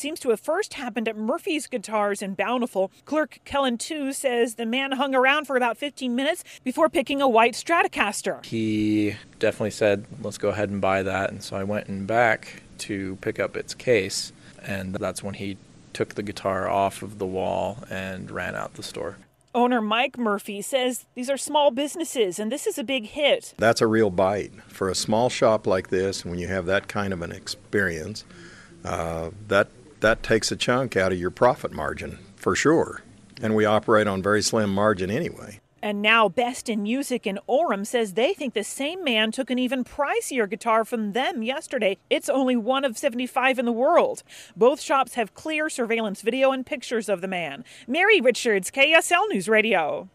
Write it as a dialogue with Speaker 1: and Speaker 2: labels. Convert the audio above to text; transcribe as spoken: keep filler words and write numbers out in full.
Speaker 1: seems to have first happened at Murphy's Guitars in Bountiful. Clerk Kellen Tu says the man hung around for about fifteen minutes before picking a white Stratocaster.
Speaker 2: He definitely said, let's go ahead and buy that. And so I went in back to pick up its case, and that's when he took the guitar off of the wall and ran out the store.
Speaker 1: Owner Mike Murphy says these are small businesses and this is a big hit.
Speaker 3: That's a real bite. For a small shop like this, when you have that kind of an experience, uh, that that takes a chunk out of your profit margin, for sure. And we operate on very slim margin anyway.
Speaker 1: And now Best in Music in Orem says they think the same man took an even pricier guitar from them yesterday. It's only one of seventy-five in the world. Both shops have clear surveillance video and pictures of the man. Mary Richards, K S L News Radio.